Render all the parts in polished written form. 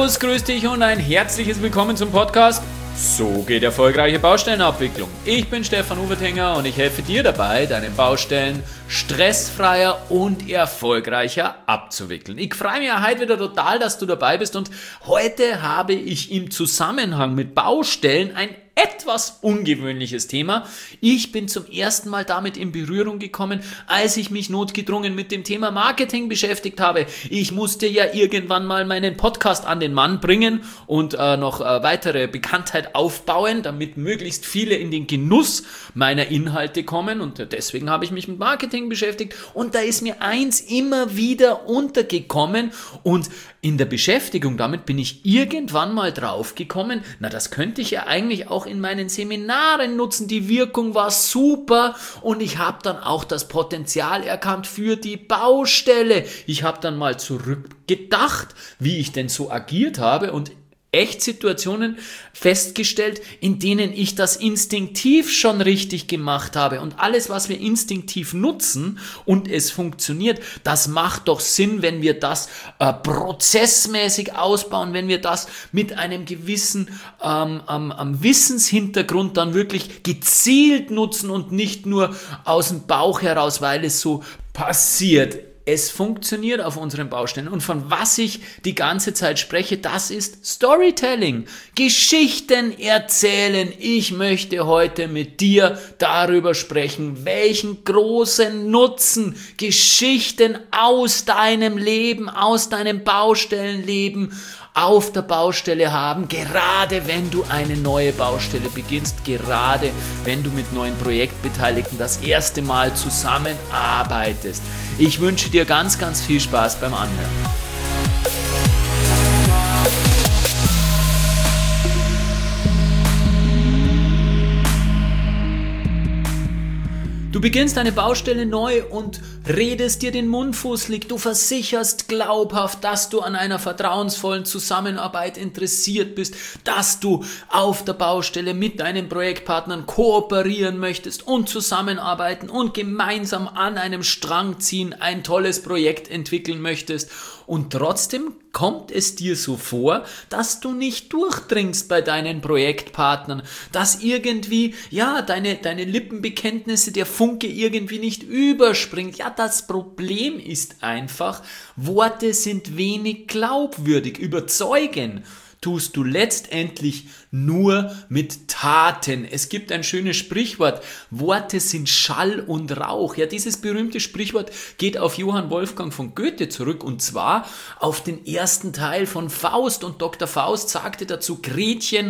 Servus, grüß dich und ein herzliches Willkommen zum Podcast So geht erfolgreiche Baustellenabwicklung. Ich bin Stefan Ufertinger und ich helfe dir dabei, deine Baustellen stressfreier und erfolgreicher abzuwickeln. Ich freue mich heute wieder total, dass du dabei bist und heute habe ich im Zusammenhang mit Baustellen ein etwas ungewöhnliches Thema. Ich bin zum ersten Mal damit in Berührung gekommen, als ich mich notgedrungen mit dem Thema Marketing beschäftigt habe. Ich musste ja irgendwann mal meinen Podcast an den Mann bringen und noch weitere Bekanntheit aufbauen, damit möglichst viele in den Genuss meiner Inhalte kommen, und deswegen habe ich mich mit Marketing beschäftigt und da ist mir eins immer wieder untergekommen und in der Beschäftigung damit bin ich irgendwann mal drauf gekommen, na, das könnte ich ja eigentlich auch in meinen Seminaren nutzen. Die Wirkung war super und ich habe dann auch das Potenzial erkannt für die Baustelle. Ich habe dann mal zurückgedacht, wie ich denn so agiert habe und echt Situationen festgestellt, in denen ich das instinktiv schon richtig gemacht habe. Und alles, was wir instinktiv nutzen und es funktioniert, das macht doch Sinn, wenn wir das prozessmäßig ausbauen, wenn wir das mit einem gewissen Wissenshintergrund dann wirklich gezielt nutzen und nicht nur aus dem Bauch heraus, weil es so passiert. Es funktioniert auf unseren Baustellen und von was ich die ganze Zeit spreche, das ist Storytelling. Geschichten erzählen. Ich möchte heute mit dir darüber sprechen, welchen großen Nutzen Geschichten aus deinem Leben, aus deinem Baustellenleben auf der Baustelle haben, gerade wenn du eine neue Baustelle beginnst, gerade wenn du mit neuen Projektbeteiligten das erste Mal zusammenarbeitest. Ich wünsche dir ganz, ganz viel Spaß beim Anhören. Du beginnst eine Baustelle neu und redest dir den Mund fusselig. Du versicherst glaubhaft, dass du an einer vertrauensvollen Zusammenarbeit interessiert bist, dass du auf der Baustelle mit deinen Projektpartnern kooperieren möchtest und zusammenarbeiten und gemeinsam an einem Strang ziehen, ein tolles Projekt entwickeln möchtest. Und trotzdem kommt es dir so vor, dass du nicht durchdringst bei deinen Projektpartnern, dass irgendwie, ja, deine Lippenbekenntnisse, der Funke irgendwie nicht überspringt. Ja, das Problem ist einfach, Worte sind wenig glaubwürdig. Überzeugen tust du letztendlich nur mit Taten. Es gibt ein schönes Sprichwort, Worte sind Schall und Rauch. Ja, dieses berühmte Sprichwort geht auf Johann Wolfgang von Goethe zurück und zwar auf den ersten Teil von Faust, und Dr. Faust sagte dazu: Gretchen,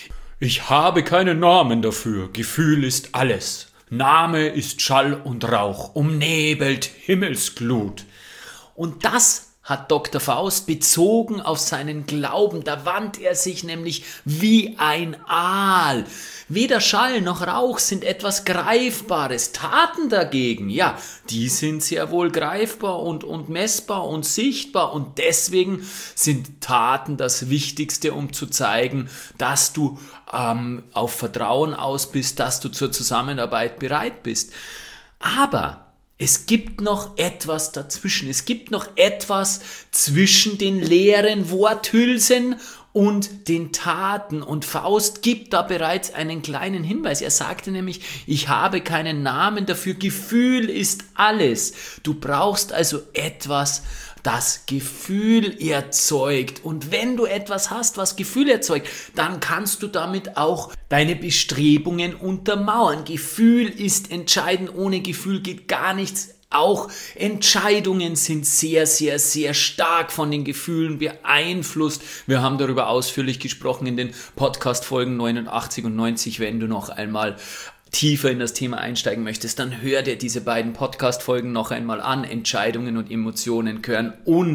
ich habe keinen Namen dafür, Gefühl ist alles. Name ist Schall und Rauch, umnebelt Himmelsglut. Und das hat Dr. Faust bezogen auf seinen Glauben. Da wand er sich nämlich wie ein Aal. Weder Schall noch Rauch sind etwas Greifbares. Taten dagegen, ja, die sind sehr wohl greifbar und messbar und sichtbar. Und deswegen sind Taten das Wichtigste, um zu zeigen, dass du auf Vertrauen aus bist, dass du zur Zusammenarbeit bereit bist. Aber es gibt noch etwas dazwischen. Es gibt noch etwas zwischen den leeren Worthülsen und den Taten. Und Faust gibt da bereits einen kleinen Hinweis. Er sagte nämlich, ich habe keinen Namen dafür. Gefühl ist alles. Du brauchst also etwas, das Gefühl erzeugt. Und wenn du etwas hast, was Gefühl erzeugt, dann kannst du damit auch deine Bestrebungen untermauern. Gefühl ist entscheidend. Ohne Gefühl geht gar nichts. Auch Entscheidungen sind sehr, sehr, sehr stark von den Gefühlen beeinflusst. Wir haben darüber ausführlich gesprochen in den Podcast-Folgen 89 und 90. Wenn du noch einmal tiefer in das Thema einsteigen möchtest, dann hör dir diese beiden Podcast-Folgen noch einmal an. Entscheidungen und Emotionen gehören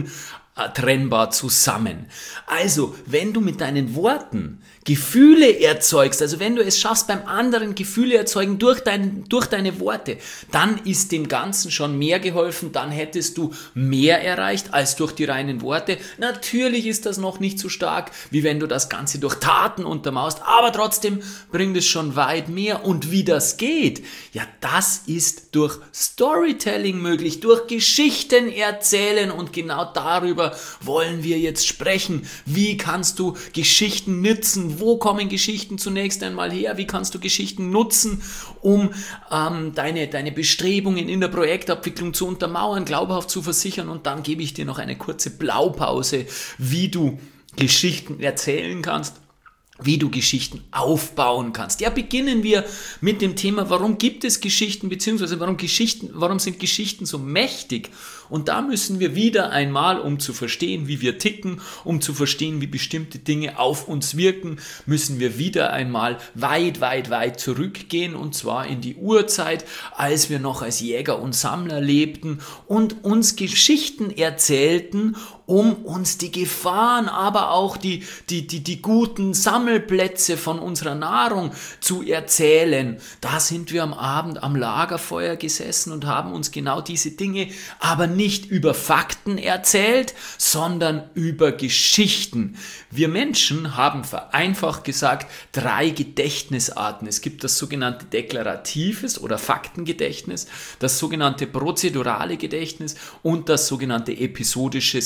untrennbar zusammen. Also, wenn du mit deinen Worten Gefühle erzeugst, also wenn du es schaffst, beim anderen Gefühle erzeugen durch deine Worte, dann ist dem Ganzen schon mehr geholfen, dann hättest du mehr erreicht als durch die reinen Worte. Natürlich ist das noch nicht so stark, wie wenn du das Ganze durch Taten untermauerst, aber trotzdem bringt es schon weit mehr. Und wie das geht, ja, das ist durch Storytelling möglich, durch Geschichten erzählen, und genau darüber darüber wollen wir jetzt sprechen. Wie kannst du Geschichten nutzen? Wo kommen Geschichten zunächst einmal her? Wie kannst du Geschichten nutzen, um deine Bestrebungen in der Projektabwicklung zu untermauern, glaubhaft zu versichern? Und dann gebe ich dir noch eine kurze Blaupause, wie du Geschichten erzählen kannst, wie du Geschichten aufbauen kannst. Ja, beginnen wir mit dem Thema, warum gibt es Geschichten, beziehungsweise warum sind Geschichten so mächtig? Und da müssen wir wieder einmal, um zu verstehen, wie wir ticken, um zu verstehen, wie bestimmte Dinge auf uns wirken, müssen wir wieder einmal weit zurückgehen, und zwar in die Urzeit, als wir noch als Jäger und Sammler lebten und uns Geschichten erzählten, um uns die Gefahren, aber auch die guten Sammelplätze von unserer Nahrung zu erzählen. Da sind wir am Abend am Lagerfeuer gesessen und haben uns genau diese Dinge aber nicht über Fakten erzählt, sondern über Geschichten. Wir Menschen haben vereinfacht gesagt 3 Gedächtnisarten. Es gibt das sogenannte deklaratives oder Faktengedächtnis, das sogenannte prozedurale Gedächtnis und das sogenannte episodische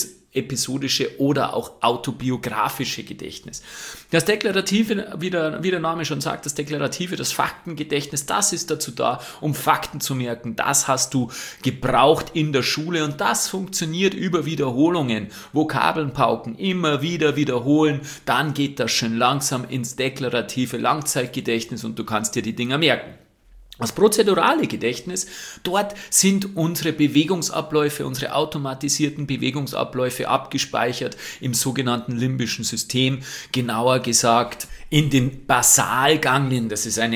oder auch autobiografische Gedächtnis. Das Deklarative, wie der Name schon sagt, das Deklarative, das Faktengedächtnis, das ist dazu da, um Fakten zu merken. Das hast du gebraucht in der Schule und das funktioniert über Wiederholungen. Vokabeln pauken, immer wieder wiederholen, dann geht das schön langsam ins deklarative Langzeitgedächtnis und du kannst dir die Dinger merken. Das prozedurale Gedächtnis, dort sind unsere Bewegungsabläufe, unsere automatisierten Bewegungsabläufe abgespeichert im sogenannten limbischen System, genauer gesagt in den Basalganglien. Das ist ein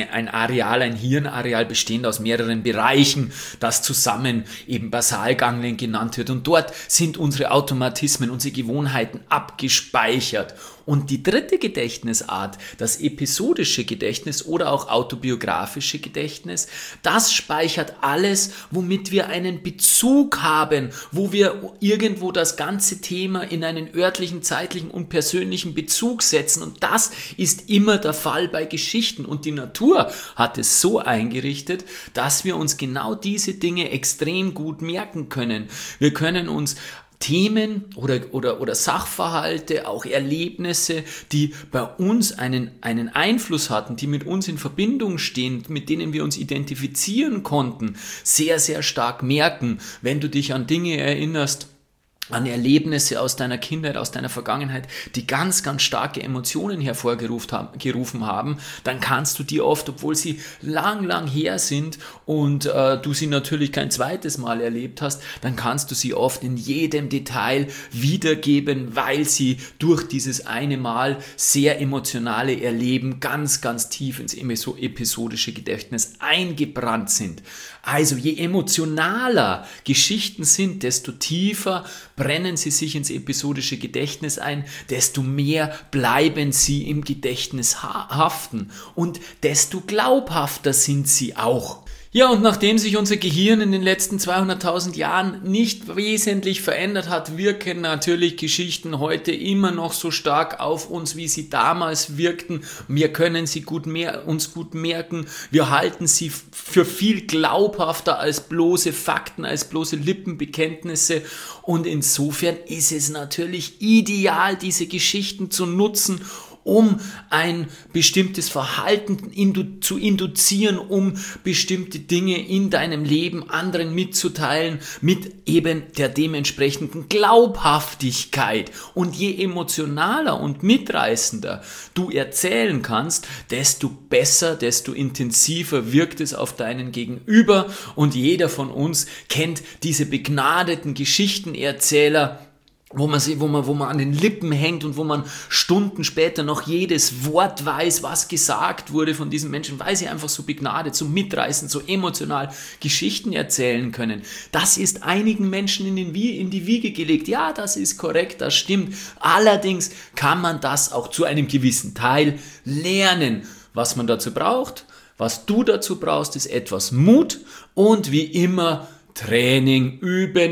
Hirnareal bestehend aus mehreren Bereichen, das zusammen eben Basalganglien genannt wird. Und dort sind unsere Automatismen, unsere Gewohnheiten abgespeichert. Und die dritte Gedächtnisart, das episodische Gedächtnis oder auch autobiografische Gedächtnis, das speichert alles, womit wir einen Bezug haben, wo wir irgendwo das ganze Thema in einen örtlichen, zeitlichen und persönlichen Bezug setzen. Und das ist immer der Fall bei Geschichten. Und die Natur hat es so eingerichtet, dass wir uns genau diese Dinge extrem gut merken können. Wir können uns Themen oder Sachverhalte, auch Erlebnisse, die bei uns einen Einfluss hatten, die mit uns in Verbindung stehen, mit denen wir uns identifizieren konnten, sehr, sehr stark merken. Wenn du dich an Dinge erinnerst, an Erlebnisse aus deiner Kindheit, aus deiner Vergangenheit, die ganz, ganz starke Emotionen hervorgerufen haben, dann kannst du die oft, obwohl sie lang her sind und du sie natürlich kein zweites Mal erlebt hast, dann kannst du sie oft in jedem Detail wiedergeben, weil sie durch dieses eine Mal sehr emotionale Erleben ganz, ganz tief ins episodische Gedächtnis eingebrannt sind. Also je emotionaler Geschichten sind, desto tiefer brennen sie sich ins episodische Gedächtnis ein, desto mehr bleiben sie im Gedächtnis haften und desto glaubhafter sind sie auch. Ja, und nachdem sich unser Gehirn in den letzten 200.000 Jahren nicht wesentlich verändert hat, wirken natürlich Geschichten heute immer noch so stark auf uns, wie sie damals wirkten. Wir können sie uns gut merken. Wir halten sie für viel glaubhafter als bloße Fakten, als bloße Lippenbekenntnisse. Und insofern ist es natürlich ideal, diese Geschichten zu nutzen, um ein bestimmtes Verhalten zu induzieren, um bestimmte Dinge in deinem Leben anderen mitzuteilen, mit eben der dementsprechenden Glaubhaftigkeit. Und je emotionaler und mitreißender du erzählen kannst, desto besser, desto intensiver wirkt es auf deinen Gegenüber. Und jeder von uns kennt diese begnadeten Geschichtenerzähler, wo man an den Lippen hängt und wo man Stunden später noch jedes Wort weiß, was gesagt wurde von diesen Menschen, weil sie einfach so begnadet, so mitreißend, so emotional Geschichten erzählen können. Das ist einigen Menschen in die Wiege gelegt. Ja, das ist korrekt, das stimmt. Allerdings kann man das auch zu einem gewissen Teil lernen. Was man dazu braucht, was du dazu brauchst, ist etwas Mut und wie immer Training,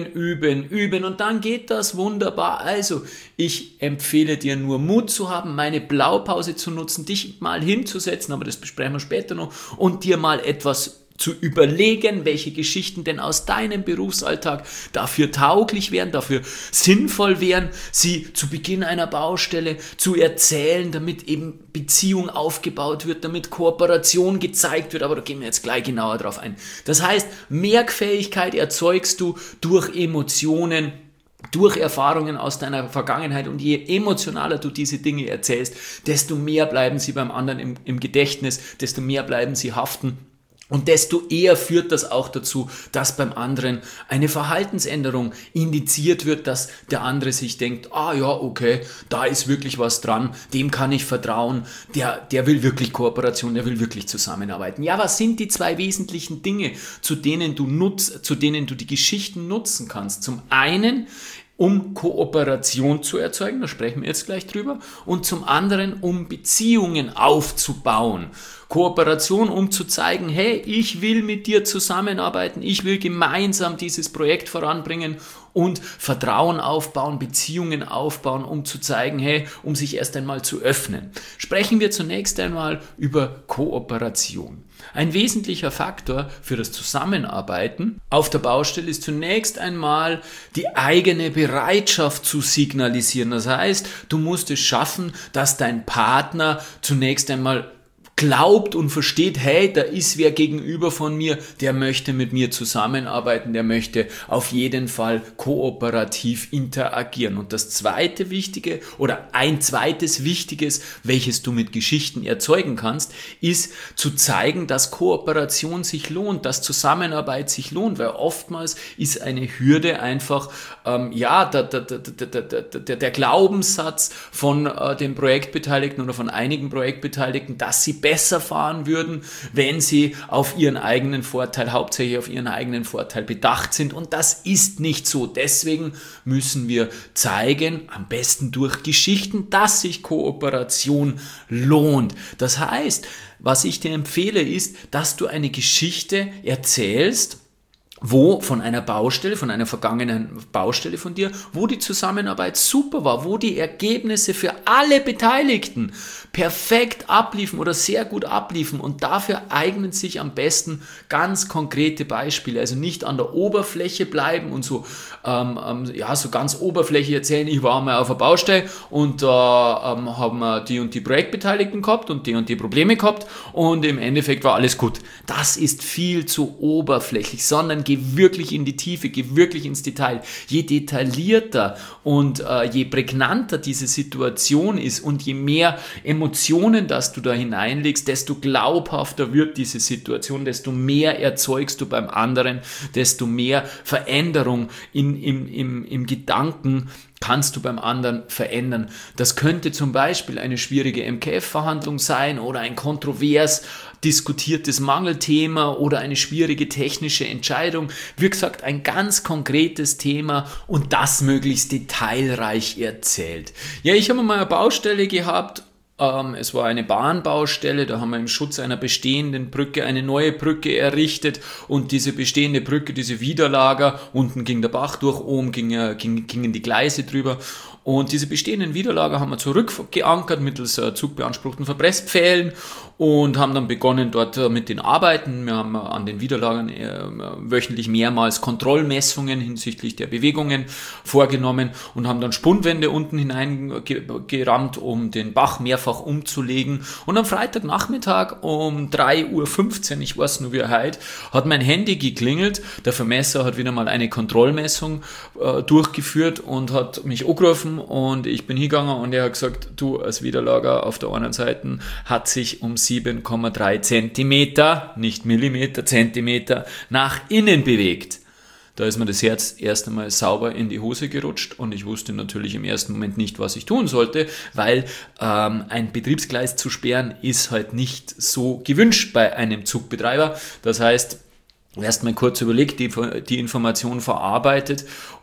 üben und dann geht das wunderbar. Also ich empfehle dir nur Mut zu haben, meine Blaupause zu nutzen, dich mal hinzusetzen, aber das besprechen wir später noch, und dir mal etwas zu überlegen, welche Geschichten denn aus deinem Berufsalltag dafür tauglich wären, dafür sinnvoll wären, sie zu Beginn einer Baustelle zu erzählen, damit eben Beziehung aufgebaut wird, damit Kooperation gezeigt wird, aber da gehen wir jetzt gleich genauer drauf ein. Das heißt, Merkfähigkeit erzeugst du durch Emotionen, durch Erfahrungen aus deiner Vergangenheit, und je emotionaler du diese Dinge erzählst, desto mehr bleiben sie beim anderen im Gedächtnis, desto mehr bleiben sie haften. Und desto eher führt das auch dazu, dass beim anderen eine Verhaltensänderung indiziert wird, dass der andere sich denkt, ah ja, okay, da ist wirklich was dran, dem kann ich vertrauen, der will wirklich Kooperation, der will wirklich zusammenarbeiten. Ja, was sind die 2 wesentlichen Dinge, zu denen du die Geschichten nutzen kannst? Zum einen, um Kooperation zu erzeugen, da sprechen wir jetzt gleich drüber, und zum anderen, um Beziehungen aufzubauen. Kooperation, um zu zeigen, hey, ich will mit dir zusammenarbeiten, ich will gemeinsam dieses Projekt voranbringen, und Vertrauen aufbauen, Beziehungen aufbauen, um zu zeigen, hey, um sich erst einmal zu öffnen. Sprechen wir zunächst einmal über Kooperation. Ein wesentlicher Faktor für das Zusammenarbeiten auf der Baustelle ist zunächst einmal die eigene Bereitschaft zu signalisieren. Das heißt, du musst es schaffen, dass dein Partner zunächst einmal glaubt und versteht, hey, da ist wer gegenüber von mir, der möchte mit mir zusammenarbeiten, der möchte auf jeden Fall kooperativ interagieren. Und das zweite Wichtige oder ein zweites Wichtiges, welches du mit Geschichten erzeugen kannst, ist zu zeigen, dass Kooperation sich lohnt, dass Zusammenarbeit sich lohnt, weil oftmals ist eine Hürde einfach, der Glaubenssatz von den Projektbeteiligten oder von einigen Projektbeteiligten, dass sie besser fahren würden, wenn sie auf ihren eigenen Vorteil, hauptsächlich auf ihren eigenen Vorteil bedacht sind, und das ist nicht so. Deswegen müssen wir zeigen, am besten durch Geschichten, dass sich Kooperation lohnt. Das heißt, was ich dir empfehle, ist, dass du eine Geschichte erzählst, von einer Baustelle, von einer vergangenen Baustelle von dir, wo die Zusammenarbeit super war, wo die Ergebnisse für alle Beteiligten perfekt abliefen oder sehr gut abliefen, und dafür eignen sich am besten ganz konkrete Beispiele, also nicht an der Oberfläche bleiben und so ganz oberflächlich erzählen, ich war mal auf der Baustelle und da haben wir die und die Projektbeteiligten gehabt und die Probleme gehabt und im Endeffekt war alles gut. Das ist viel zu oberflächlich, sondern geh wirklich in die Tiefe, geh wirklich ins Detail. Je detaillierter und je prägnanter diese Situation ist und je mehr Emotionen, dass du da hineinlegst, desto glaubhafter wird diese Situation, desto mehr erzeugst du beim anderen, desto mehr Veränderung im Gedanken kannst du beim anderen verändern. Das könnte zum Beispiel eine schwierige MKF-Verhandlung sein oder ein kontrovers diskutiertes Mangelthema oder eine schwierige technische Entscheidung. Wie gesagt, ein ganz konkretes Thema und das möglichst detailreich erzählt. Ja, ich habe mal eine Baustelle gehabt. Es war eine Bahnbaustelle, da haben wir im Schutz einer bestehenden Brücke eine neue Brücke errichtet, und diese bestehende Brücke, diese Widerlager, unten ging der Bach durch, oben gingen die Gleise drüber, und diese bestehenden Widerlager haben wir zurückgeankert mittels zugbeanspruchten Verpresspfählen und haben dann begonnen dort mit den Arbeiten. Wir haben an den Widerlagern wöchentlich mehrmals Kontrollmessungen hinsichtlich der Bewegungen vorgenommen und haben dann Spundwände unten hineingerammt, um den Bach mehrfach umzulegen. Und am Freitagnachmittag um 3:15 Uhr, ich weiß nur wie heute, hat mein Handy geklingelt. Der Vermesser hat wieder mal eine Kontrollmessung durchgeführt und hat mich angerufen, und ich bin hingegangen und er hat gesagt, du, das Widerlager auf der einen Seite hat sich um 7,3 Zentimeter, nicht Millimeter, Zentimeter nach innen bewegt. Da ist mir das Herz erst einmal sauber in die Hose gerutscht, und ich wusste natürlich im ersten Moment nicht, was ich tun sollte, weil ein Betriebsgleis zu sperren ist halt nicht so gewünscht bei einem Zugbetreiber. Das heißt, erst mal kurz überlegt, die Information verarbeitet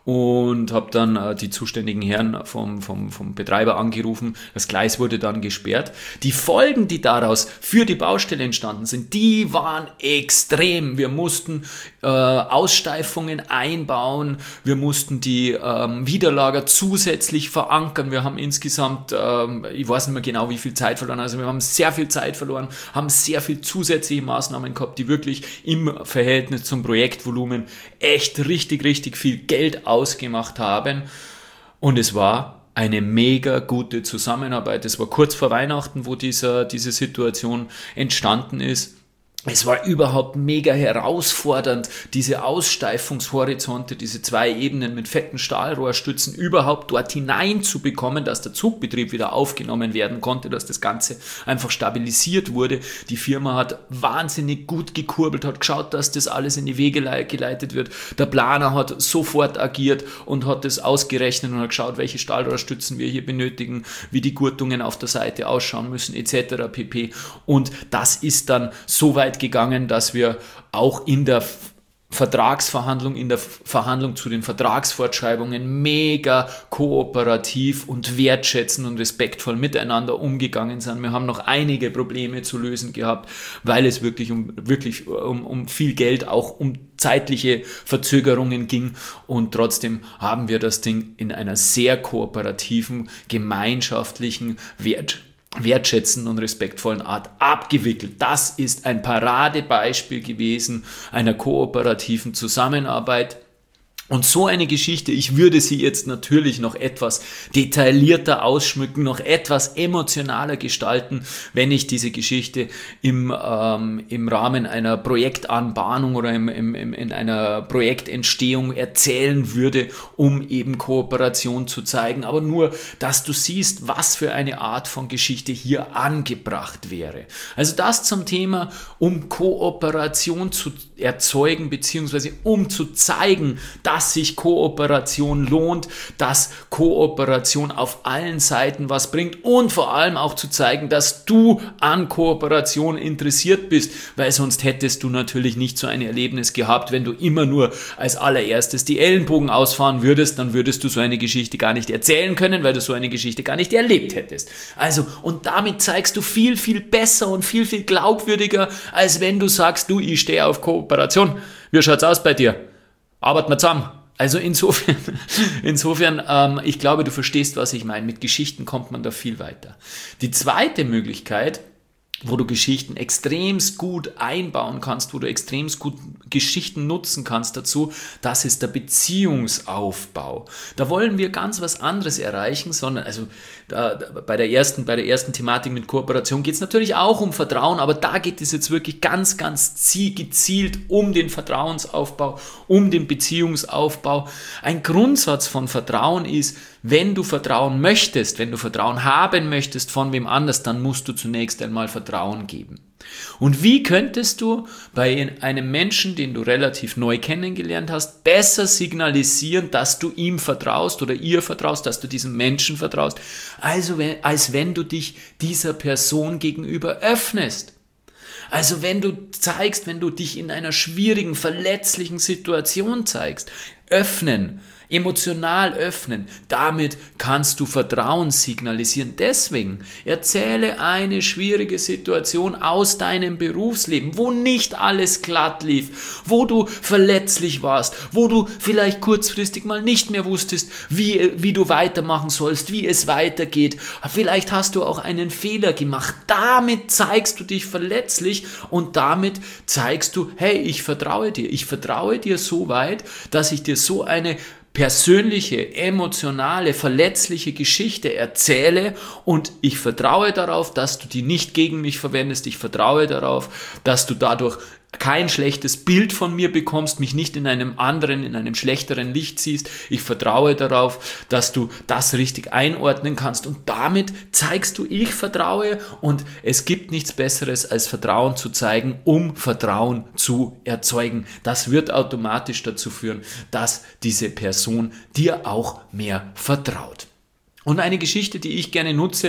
und habe dann die zuständigen Herren vom Betreiber angerufen. Das Gleis wurde dann gesperrt. Die Folgen, die daraus für die Baustelle entstanden sind, die waren extrem. Wir mussten Aussteifungen einbauen, wir mussten die Widerlager zusätzlich verankern. Wir haben insgesamt, ich weiß nicht mehr genau, wie viel Zeit verloren, also wir haben sehr viel Zeit verloren, haben sehr viel zusätzliche Maßnahmen gehabt, die wirklich im Verhältnis zum Projektvolumen echt richtig viel Geld ausgemacht haben. Und es war eine mega gute Zusammenarbeit. Es war kurz vor Weihnachten, wo diese Situation entstanden ist. Es war überhaupt mega herausfordernd, diese Aussteifungshorizonte, diese 2 Ebenen mit fetten Stahlrohrstützen überhaupt dort hineinzubekommen, dass der Zugbetrieb wieder aufgenommen werden konnte, dass das Ganze einfach stabilisiert wurde. Die Firma hat wahnsinnig gut gekurbelt, hat geschaut, dass das alles in die Wege geleitet wird. Der Planer hat sofort agiert und hat das ausgerechnet und hat geschaut, welche Stahlrohrstützen wir hier benötigen, wie die Gurtungen auf der Seite ausschauen müssen, etc. pp. Und das ist dann so weit gegangen, dass wir auch in der Vertragsverhandlung, in der Verhandlung zu den Vertragsfortschreibungen mega kooperativ und wertschätzend und respektvoll miteinander umgegangen sind. Wir haben noch einige Probleme zu lösen gehabt, weil es wirklich um viel Geld, auch um zeitliche Verzögerungen ging, und trotzdem haben wir das Ding in einer sehr kooperativen, gemeinschaftlichen, wertschätzenden und respektvollen Art abgewickelt. Das ist ein Paradebeispiel gewesen einer kooperativen Zusammenarbeit. Und so eine Geschichte, ich würde sie jetzt natürlich noch etwas detaillierter ausschmücken, noch etwas emotionaler gestalten, wenn ich diese Geschichte im Rahmen einer Projektanbahnung oder in einer Projektentstehung erzählen würde, um eben Kooperation zu zeigen. Aber nur, dass du siehst, was für eine Art von Geschichte hier angebracht wäre. Also das zum Thema, um Kooperation zu erzeugen, beziehungsweise um zu zeigen, dass sich Kooperation lohnt, dass Kooperation auf allen Seiten was bringt, und vor allem auch zu zeigen, dass du an Kooperation interessiert bist, weil sonst hättest du natürlich nicht so ein Erlebnis gehabt, wenn du immer nur als allererstes die Ellenbogen ausfahren würdest, dann würdest du so eine Geschichte gar nicht erzählen können, weil du so eine Geschichte gar nicht erlebt hättest. Also, und damit zeigst du viel besser und viel glaubwürdiger, als wenn du sagst, du, ich stehe auf Kooperation. Wie schaut's aus bei dir? Arbeiten wir zusammen. Also insofern, ich glaube, du verstehst, was ich meine. Mit Geschichten kommt man da viel weiter. Die zweite Möglichkeit, wo du Geschichten extremst gut einbauen kannst, wo du extremst gut Geschichten nutzen kannst dazu, das ist der Beziehungsaufbau. Da wollen wir ganz was anderes erreichen, sondern bei der ersten Thematik mit Kooperation geht es natürlich auch um Vertrauen, aber da geht es jetzt wirklich ganz gezielt um den Vertrauensaufbau, um den Beziehungsaufbau. Ein Grundsatz von Vertrauen ist, wenn du Vertrauen möchtest, wenn du Vertrauen haben möchtest von wem anders, dann musst du zunächst einmal Vertrauen geben. Und wie könntest du bei einem Menschen, den du relativ neu kennengelernt hast, besser signalisieren, dass du ihm vertraust oder ihr vertraust, dass du diesem Menschen vertraust, als wenn du dich dieser Person gegenüber öffnest? Also wenn du dich in einer schwierigen, verletzlichen Situation zeigst, öffnen, emotional öffnen, damit kannst du Vertrauen signalisieren. Deswegen erzähle eine schwierige Situation aus deinem Berufsleben, wo nicht alles glatt lief, wo du verletzlich warst, wo du vielleicht kurzfristig mal nicht mehr wusstest, wie du weitermachen sollst, wie es weitergeht. Vielleicht hast du auch einen Fehler gemacht. Damit zeigst du dich verletzlich und damit zeigst du, hey, ich vertraue dir. Ich vertraue dir so weit, dass ich dir so eine persönliche, emotionale, verletzliche Geschichte erzähle, und ich vertraue darauf, dass du die nicht gegen mich verwendest. Ich vertraue darauf, dass du dadurch kein schlechtes Bild von mir bekommst, mich nicht in einem schlechteren Licht siehst. Ich vertraue darauf, dass du das richtig einordnen kannst, und damit zeigst du, ich vertraue, und es gibt nichts Besseres als Vertrauen zu zeigen, um Vertrauen zu erzeugen. Das wird automatisch dazu führen, dass diese Person dir auch mehr vertraut. Und eine Geschichte, die ich gerne nutze,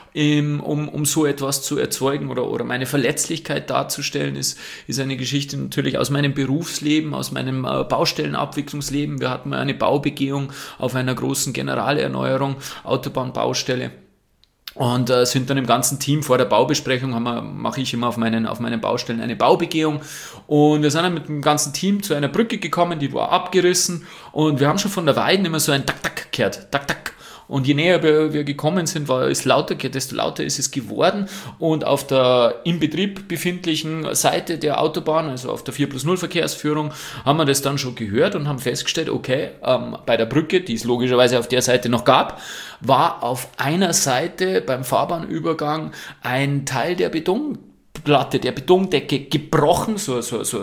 um so etwas zu erzeugen oder meine Verletzlichkeit darzustellen, ist eine Geschichte natürlich aus meinem Berufsleben, aus meinem Baustellenabwicklungsleben. Wir hatten mal eine Baubegehung auf einer großen Generalerneuerung, Autobahnbaustelle. Und sind dann im ganzen Team vor der Baubesprechung, mache ich immer auf meinen Baustellen eine Baubegehung. Und wir sind dann mit dem ganzen Team zu einer Brücke gekommen, die war abgerissen. Und wir haben schon von der Weiden immer so ein Tak-Tak gehört. Tak-Tak. Und je näher wir gekommen sind, desto lauter ist es geworden. Und auf der im Betrieb befindlichen Seite der Autobahn, also auf der 4+0 Verkehrsführung, haben wir das dann schon gehört und haben festgestellt, okay, bei der Brücke, die es logischerweise auf der Seite noch gab, war auf einer Seite beim Fahrbahnübergang ein Teil der Betonplatte, der Betondecke gebrochen, so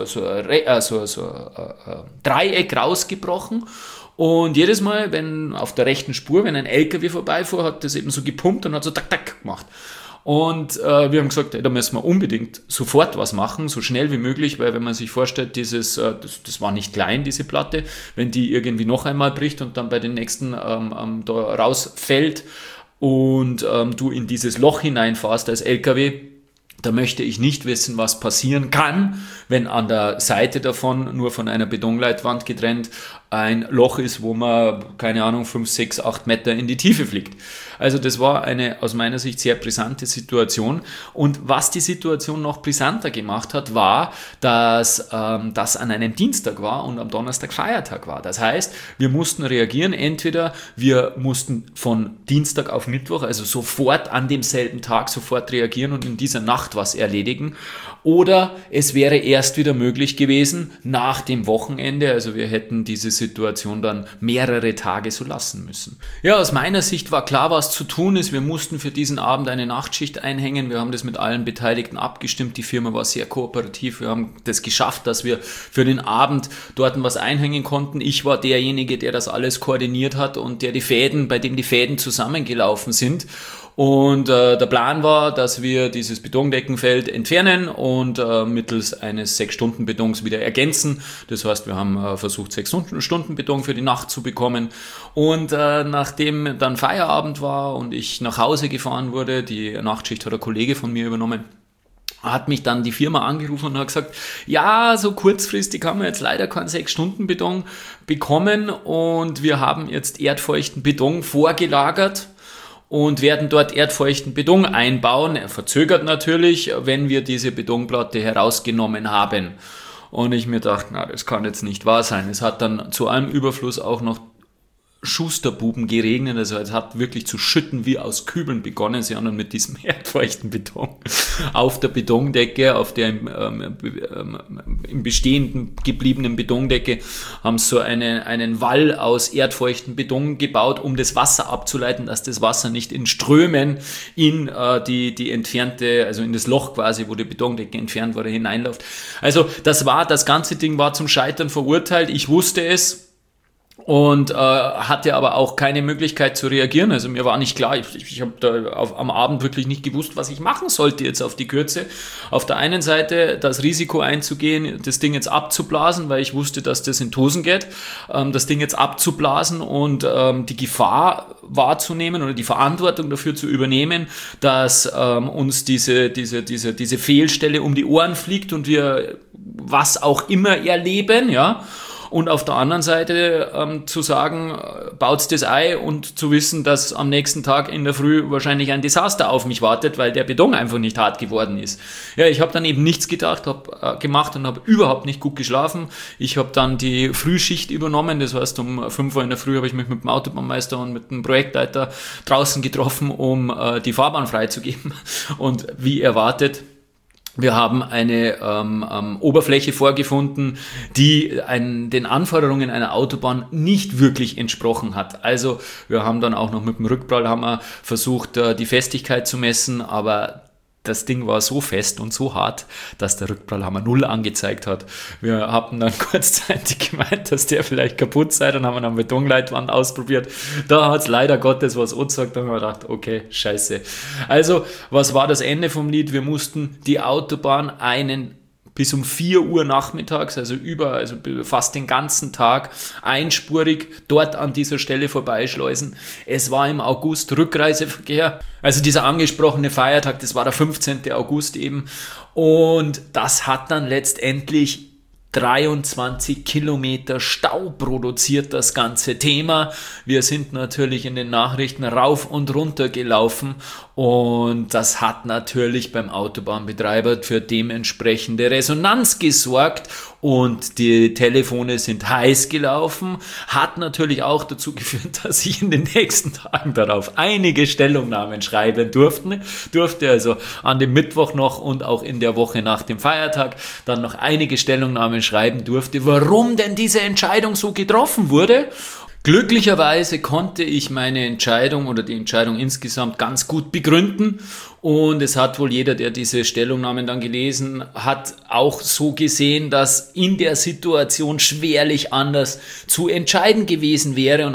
ein Dreieck rausgebrochen. Und jedes Mal, wenn auf der rechten Spur, wenn ein LKW vorbeifuhr, hat das eben so gepumpt und hat so tak-tak gemacht. Und wir haben gesagt, da müssen wir unbedingt sofort was machen, so schnell wie möglich, weil wenn man sich vorstellt, das war nicht klein, diese Platte, wenn die irgendwie noch einmal bricht und dann bei den nächsten da rausfällt und du in dieses Loch hineinfährst als LKW, da möchte ich nicht wissen, was passieren kann, wenn an der Seite davon, nur von einer Betonleitwand getrennt, ein Loch ist, wo man, keine Ahnung, 5, 6, 8 Meter in die Tiefe fliegt. Also das war eine aus meiner Sicht sehr brisante Situation. Und was die Situation noch brisanter gemacht hat, war, dass das an einem Dienstag war und am Donnerstag Feiertag war. Das heißt, wir mussten reagieren. Entweder wir mussten von Dienstag auf Mittwoch, also sofort an demselben Tag sofort reagieren und in dieser Nacht was erledigen. Oder es wäre erst wieder möglich gewesen nach dem Wochenende. Also wir hätten diese Situation dann mehrere Tage so lassen müssen. Ja, aus meiner Sicht war klar, was zu tun ist. Wir mussten für diesen Abend eine Nachtschicht einhängen. Wir haben das mit allen Beteiligten abgestimmt. Die Firma war sehr kooperativ. Wir haben das geschafft, dass wir für den Abend dort was einhängen konnten. Ich war derjenige, der das alles koordiniert hat und bei dem die Fäden zusammengelaufen sind. Und der Plan war, dass wir dieses Betondeckenfeld entfernen und mittels eines 6-Stunden-Betons wieder ergänzen. Das heißt, wir haben versucht, 6-Stunden-Beton für die Nacht zu bekommen. Und nachdem dann Feierabend war und ich nach Hause gefahren wurde, die Nachtschicht hat ein Kollege von mir übernommen, hat mich dann die Firma angerufen und hat gesagt, ja, so kurzfristig haben wir jetzt leider keinen 6-Stunden-Beton bekommen und wir haben jetzt erdfeuchten Beton vorgelagert und werden dort erdfeuchten Beton einbauen. Er verzögert natürlich, wenn wir diese Betonplatte herausgenommen haben. Und ich mir dachte, na, das kann jetzt nicht wahr sein. Es hat dann zu allem Überfluss auch noch Schusterbuben geregnet, also es hat wirklich zu schütten wie aus Kübeln begonnen. Sie haben dann mit diesem erdfeuchten Beton auf der Betondecke, auf der im bestehenden gebliebenen Betondecke, haben so einen Wall aus erdfeuchten Beton gebaut, um das Wasser abzuleiten, dass das Wasser nicht in Strömen in die entfernte, also in das Loch quasi, wo die Betondecke entfernt wurde, hineinläuft. Also das ganze Ding war zum Scheitern verurteilt. Ich wusste es. Und hatte aber auch keine Möglichkeit zu reagieren. Also mir war nicht klar, ich habe da am Abend wirklich nicht gewusst, was ich machen sollte jetzt auf die Kürze. Auf der einen Seite das Risiko einzugehen, das Ding jetzt abzublasen, weil ich wusste, dass das in die Hosen geht, das Ding jetzt abzublasen und die Gefahr wahrzunehmen oder die Verantwortung dafür zu übernehmen, dass uns diese Fehlstelle um die Ohren fliegt und wir was auch immer erleben, ja. Und auf der anderen Seite zu sagen, baut's das Ei und zu wissen, dass am nächsten Tag in der Früh wahrscheinlich ein Desaster auf mich wartet, weil der Beton einfach nicht hart geworden ist. Ja, ich habe dann eben nichts gemacht und habe überhaupt nicht gut geschlafen. Ich habe dann die Frühschicht übernommen, das heißt um 5 Uhr in der Früh habe ich mich mit dem Autobahnmeister und mit dem Projektleiter draußen getroffen, um die Fahrbahn freizugeben. Und wie erwartet, wir haben eine Oberfläche vorgefunden, die den Anforderungen einer Autobahn nicht wirklich entsprochen hat. Also wir haben dann auch noch mit dem Rückprallhammer versucht, die Festigkeit zu messen, aber das Ding war so fest und so hart, dass der Rückprallhammer 0 angezeigt hat. Wir haben dann kurzzeitig gemeint, dass der vielleicht kaputt sei, dann haben wir eine Betonleitwand ausprobiert. Da hat es leider Gottes was angezeigt, dann haben wir gedacht, okay, scheiße. Also, was war das Ende vom Lied? Wir mussten die Autobahn einen bis um 4 Uhr nachmittags, also fast den ganzen Tag einspurig dort an dieser Stelle vorbeischleusen. Es war im August Rückreiseverkehr, also dieser angesprochene Feiertag, das war der 15. August eben, und das hat dann letztendlich 23 Kilometer Stau produziert, das ganze Thema. Wir sind natürlich in den Nachrichten rauf und runter gelaufen und das hat natürlich beim Autobahnbetreiber für dementsprechende Resonanz gesorgt und die Telefone sind heiß gelaufen, hat natürlich auch dazu geführt, dass ich in den nächsten Tagen darauf einige Stellungnahmen schreiben durfte, also an dem Mittwoch noch und auch in der Woche nach dem Feiertag dann noch einige Stellungnahmen schreiben durfte, warum denn diese Entscheidung so getroffen wurde. Glücklicherweise konnte ich meine Entscheidung oder die Entscheidung insgesamt ganz gut begründen und es hat wohl jeder, der diese Stellungnahmen dann gelesen hat, auch so gesehen, dass in der Situation schwerlich anders zu entscheiden gewesen wäre und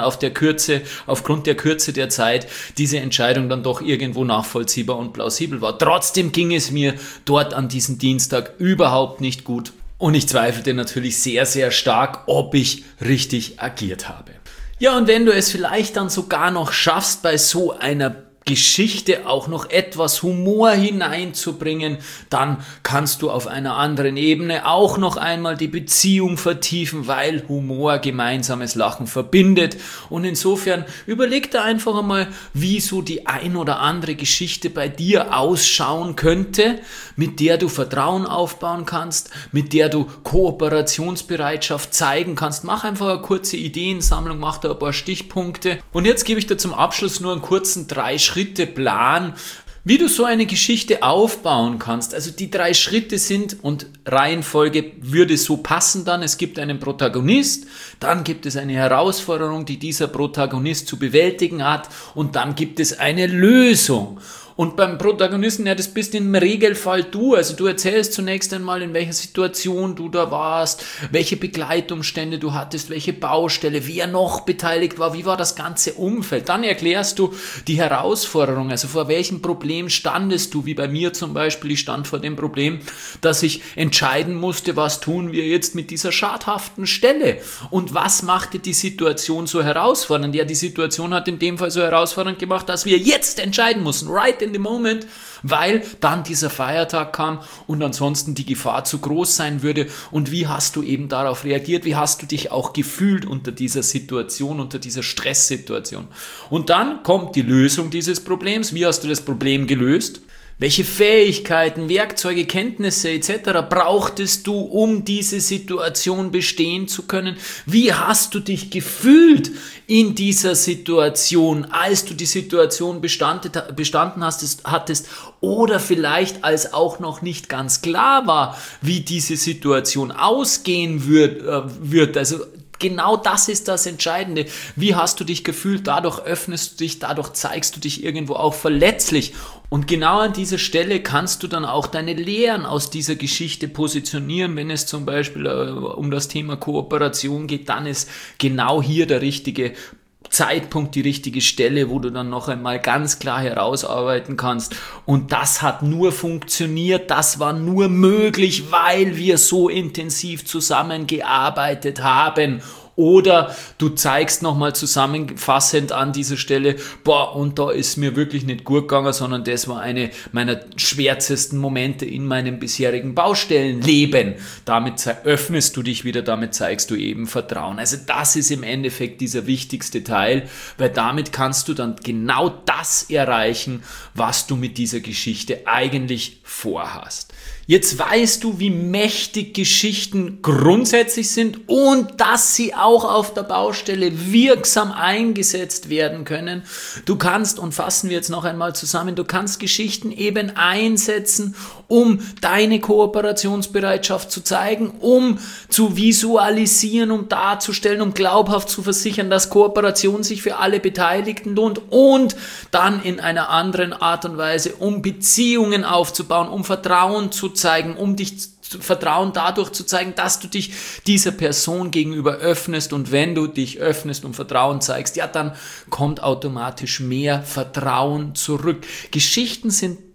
aufgrund der Kürze der Zeit diese Entscheidung dann doch irgendwo nachvollziehbar und plausibel war. Trotzdem ging es mir dort an diesem Dienstag überhaupt nicht gut und ich zweifelte natürlich sehr, sehr stark, ob ich richtig agiert habe. Ja, und wenn du es vielleicht dann sogar noch schaffst, bei so einer Geschichte auch noch etwas Humor hineinzubringen, dann kannst du auf einer anderen Ebene auch noch einmal die Beziehung vertiefen, weil Humor gemeinsames Lachen verbindet. Und insofern überleg da einfach einmal, wie so die ein oder andere Geschichte bei dir ausschauen könnte, mit der du Vertrauen aufbauen kannst, mit der du Kooperationsbereitschaft zeigen kannst. Mach einfach eine kurze Ideensammlung, mach da ein paar Stichpunkte. Und jetzt gebe ich dir zum Abschluss nur einen kurzen 3-Schritte-Plan, wie du so eine Geschichte aufbauen kannst. Also die 3 Schritte sind, und Reihenfolge würde so passen dann, es gibt einen Protagonist, dann gibt es eine Herausforderung, die dieser Protagonist zu bewältigen hat, und dann gibt es eine Lösung. Und beim Protagonisten, ja, das bist im Regelfall du. Also du erzählst zunächst einmal, in welcher Situation du da warst, welche Begleitumstände du hattest, welche Baustelle, wer noch beteiligt war, wie war das ganze Umfeld. Dann erklärst du die Herausforderung, also vor welchem Problem standest du, wie bei mir zum Beispiel. Ich stand vor dem Problem, dass ich entscheiden musste, was tun wir jetzt mit dieser schadhaften Stelle und was machte die Situation so herausfordernd. Ja, die Situation hat in dem Fall so herausfordernd gemacht, dass wir jetzt entscheiden mussten, right in the moment, weil dann dieser Feiertag kam und ansonsten die Gefahr zu groß sein würde. Und wie hast du eben darauf reagiert? Wie hast du dich auch gefühlt unter dieser Situation, unter dieser Stresssituation? Und dann kommt die Lösung dieses Problems. Wie hast du das Problem gelöst? Welche Fähigkeiten, Werkzeuge, Kenntnisse etc. brauchtest du, um diese Situation bestehen zu können? Wie hast du dich gefühlt in dieser Situation, als du die Situation bestanden hattest oder vielleicht als auch noch nicht ganz klar war, wie diese Situation ausgehen wird? Also genau das ist das Entscheidende. Wie hast du dich gefühlt? Dadurch öffnest du dich, dadurch zeigst du dich irgendwo auch verletzlich. Und genau an dieser Stelle kannst du dann auch deine Lehren aus dieser Geschichte positionieren. Wenn es zum Beispiel um das Thema Kooperation geht, dann ist genau hier der richtige Zeitpunkt, die richtige Stelle, wo du dann noch einmal ganz klar herausarbeiten kannst. Und das hat nur funktioniert, das war nur möglich, weil wir so intensiv zusammengearbeitet haben. Oder du zeigst nochmal zusammenfassend an dieser Stelle, und da ist mir wirklich nicht gut gegangen, sondern das war eine meiner schwärzesten Momente in meinem bisherigen Baustellenleben. Damit öffnest du dich wieder, damit zeigst du eben Vertrauen. Also das ist im Endeffekt dieser wichtigste Teil, weil damit kannst du dann genau das erreichen, was du mit dieser Geschichte eigentlich vorhast. Jetzt weißt du, wie mächtig Geschichten grundsätzlich sind und dass sie auch auf der Baustelle wirksam eingesetzt werden können. Du kannst, und fassen wir jetzt noch einmal zusammen, du kannst Geschichten eben einsetzen, um deine Kooperationsbereitschaft zu zeigen, um zu visualisieren, um darzustellen, um glaubhaft zu versichern, dass Kooperation sich für alle Beteiligten lohnt und dann in einer anderen Art und Weise, um Beziehungen aufzubauen, um Vertrauen zu zeigen, um dich Vertrauen dadurch zu zeigen, dass du dich dieser Person gegenüber öffnest, und wenn du dich öffnest und Vertrauen zeigst, ja, dann kommt automatisch mehr Vertrauen zurück. Geschichten sind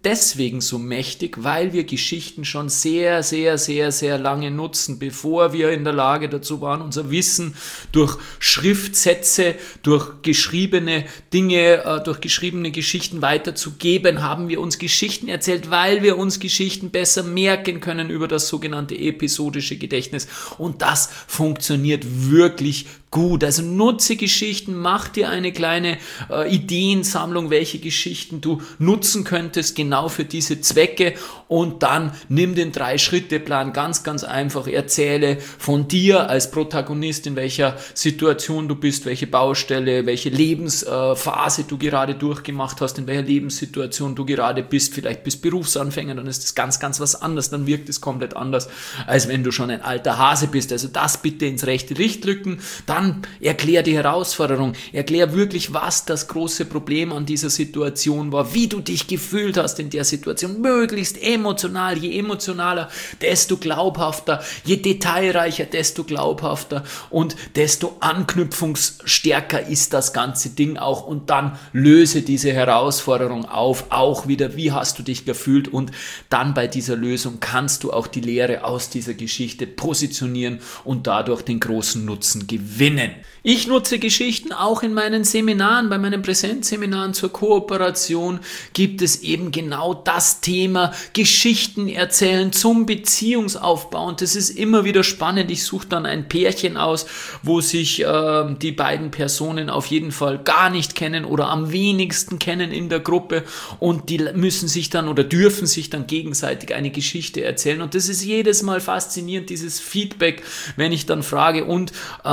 deswegen so mächtig, weil wir Geschichten schon sehr, sehr, sehr, sehr lange nutzen, bevor wir in der Lage dazu waren, unser Wissen durch Schriftsätze, durch geschriebene Dinge, durch geschriebene Geschichten weiterzugeben, haben wir uns Geschichten erzählt, weil wir uns Geschichten besser merken können über das sogenannte episodische Gedächtnis. Und das funktioniert wirklich gut. Also nutze Geschichten, mach dir eine kleine Ideensammlung, welche Geschichten du nutzen könntest, genau für diese Zwecke, und dann nimm den 3-Schritte-Plan, ganz, ganz einfach, erzähle von dir als Protagonist, in welcher Situation du bist, welche Baustelle, welche Lebensphase du gerade durchgemacht hast, in welcher Lebenssituation du gerade bist, vielleicht bist Berufsanfänger, dann ist das ganz, ganz was anderes, dann wirkt es komplett anders, als wenn du schon ein alter Hase bist. Also das bitte ins rechte Licht rücken. Dann erklär die Herausforderung, erklär wirklich, was das große Problem an dieser Situation war, wie du dich gefühlt hast in der Situation, möglichst emotional, je emotionaler, desto glaubhafter, je detailreicher, desto glaubhafter und desto anknüpfungsstärker ist das ganze Ding auch, und dann löse diese Herausforderung auf, auch wieder, wie hast du dich gefühlt, und dann bei dieser Lösung kannst du auch die Lehre aus dieser Geschichte positionieren und dadurch den großen Nutzen gewinnen. Ich nutze Geschichten auch in meinen Seminaren, bei meinen Präsenzseminaren zur Kooperation gibt es eben genau das Thema Geschichten erzählen zum Beziehungsaufbau, und das ist immer wieder spannend. Ich suche dann ein Pärchen aus, wo sich die beiden Personen auf jeden Fall gar nicht kennen oder am wenigsten kennen in der Gruppe, und die müssen sich dann oder dürfen sich dann gegenseitig eine Geschichte erzählen, und das ist jedes Mal faszinierend, dieses Feedback, wenn ich dann frage, und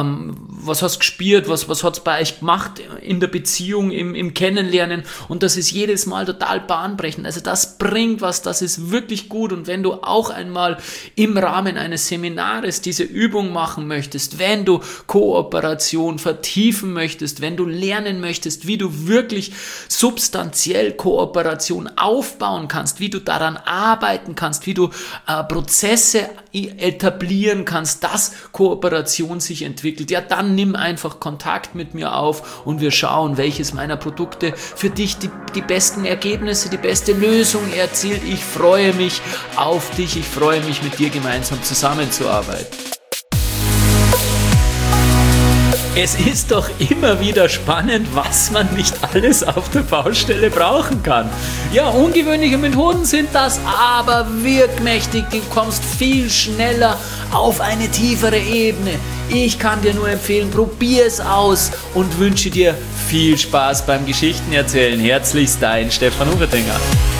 was hast du gespürt, was hat es bei euch gemacht in der Beziehung, im Kennenlernen, und das ist jedes Mal total bahnbrechend. Also das bringt was, das ist wirklich gut, und wenn du auch einmal im Rahmen eines Seminares diese Übung machen möchtest, wenn du Kooperation vertiefen möchtest, wenn du lernen möchtest, wie du wirklich substanziell Kooperation aufbauen kannst, wie du daran arbeiten kannst, wie du Prozesse etablieren kannst, dass Kooperation sich entwickelt, ja, dann nimm einfach Kontakt mit mir auf und wir schauen, welches meiner Produkte für dich die besten Ergebnisse, die beste Lösung erzielt. Ich freue mich auf dich, ich freue mich, mit dir gemeinsam zusammenzuarbeiten. Es ist doch immer wieder spannend, was man nicht alles auf der Baustelle brauchen kann. Ja, ungewöhnliche Methoden sind das, aber wirkmächtig. Du kommst viel schneller auf eine tiefere Ebene. Ich kann dir nur empfehlen, probier es aus und wünsche dir viel Spaß beim Geschichtenerzählen. Herzlichst dein Stefan Hufetinger.